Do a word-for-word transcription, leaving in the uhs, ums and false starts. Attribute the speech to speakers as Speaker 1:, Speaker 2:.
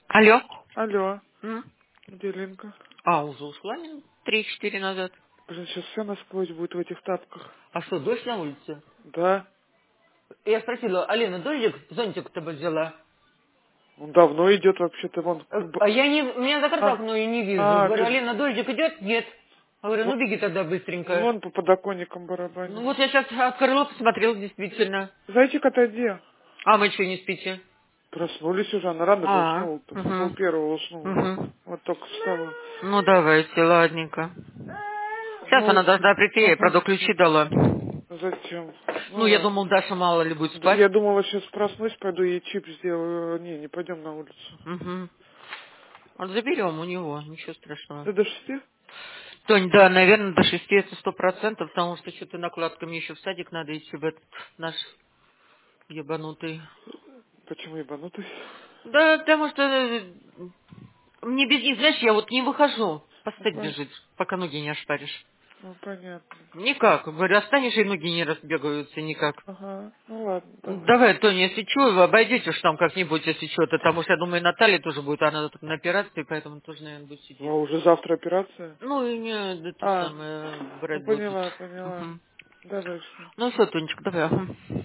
Speaker 1: Алло.
Speaker 2: Алло,
Speaker 1: М?
Speaker 2: где Ленка?
Speaker 1: А, уже ушла минут три-четыре назад.
Speaker 2: Блин, сейчас все насквозь будет в этих тапках.
Speaker 1: А что, дождь на улице?
Speaker 2: Да,
Speaker 1: Я спросила, Алена, дождик, зонтик ты бы взяла?
Speaker 2: он давно идет вообще-то, вон...
Speaker 1: Э,
Speaker 2: б-
Speaker 1: А я не, меня закрыто
Speaker 2: А,
Speaker 1: окно и не вижу.
Speaker 2: а,
Speaker 1: Говорю,
Speaker 2: ты...
Speaker 1: Алена, дождик идет? Нет. Говорю,
Speaker 2: во-
Speaker 1: ну беги тогда быстренько.
Speaker 2: Вон по подоконникам
Speaker 1: Ну
Speaker 2: барабанит.
Speaker 1: вот я сейчас открыла, посмотрела, действительно.
Speaker 2: Зайчик, отойди.
Speaker 1: А вы что, не спите?
Speaker 2: Проснулись уже, она рано же
Speaker 1: А,
Speaker 2: уснула-то. Пол
Speaker 1: угу,
Speaker 2: первого уснула.
Speaker 1: угу.
Speaker 2: Вот только встала.
Speaker 1: Ну давайте, ладненько. Сейчас она
Speaker 2: Ну,
Speaker 1: должна прийти, я ей,
Speaker 2: ага.
Speaker 1: правда, ключи дала.
Speaker 2: Зачем?
Speaker 1: Ну,
Speaker 2: Ну
Speaker 1: я
Speaker 2: ладно.
Speaker 1: думал, Даша мало ли будет
Speaker 2: Да,
Speaker 1: спать.
Speaker 2: я думала, сейчас проснусь, пойду ей чип сделаю. Не, не пойдем на улицу.
Speaker 1: Угу. Вот заберем у него, ничего страшного.
Speaker 2: Ты до шести?
Speaker 1: Тонь, да, наверное, до шести это сто процентов, потому что что-то накладками еще в садик надо идти в этот наш ебанутый.
Speaker 2: Почему ебанутый?
Speaker 1: Да, потому что э, мне без них, знаешь, я вот не выхожу.
Speaker 2: Ну,
Speaker 1: Постать
Speaker 2: пон-
Speaker 1: бежит, пока ноги не ошпаришь.
Speaker 2: ну, понятно.
Speaker 1: Никак. Говорю, останешь, и ноги не разбегаются никак.
Speaker 2: Ага, ну ладно, давай.
Speaker 1: Давай, Тоня, если что, вы обойдете уж там как-нибудь, если что-то. Потому что, я думаю, Наталья тоже будет, она тут на операции, поэтому тоже, наверное, будет
Speaker 2: А
Speaker 1: сидеть.
Speaker 2: уже завтра операция?
Speaker 1: Ну, и не это
Speaker 2: А,
Speaker 1: самое
Speaker 2: ну
Speaker 1: брать будут.
Speaker 2: поняла, поняла.
Speaker 1: Мгм.
Speaker 2: Давай все.
Speaker 1: Ну все, Тонечка, давай. Ага.